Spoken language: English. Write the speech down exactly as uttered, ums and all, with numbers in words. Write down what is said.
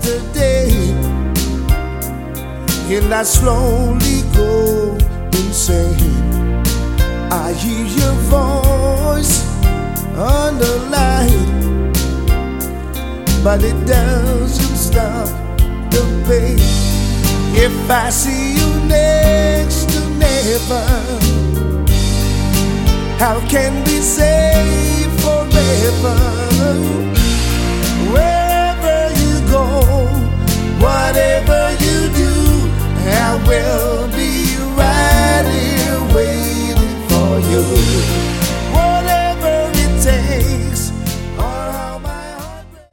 yesterday, and I slowly go insane. I hear your voice on the light, but it doesn't stop the pain. If I see you next to never, how can we say forever? Wherever you go, whatever you do, I will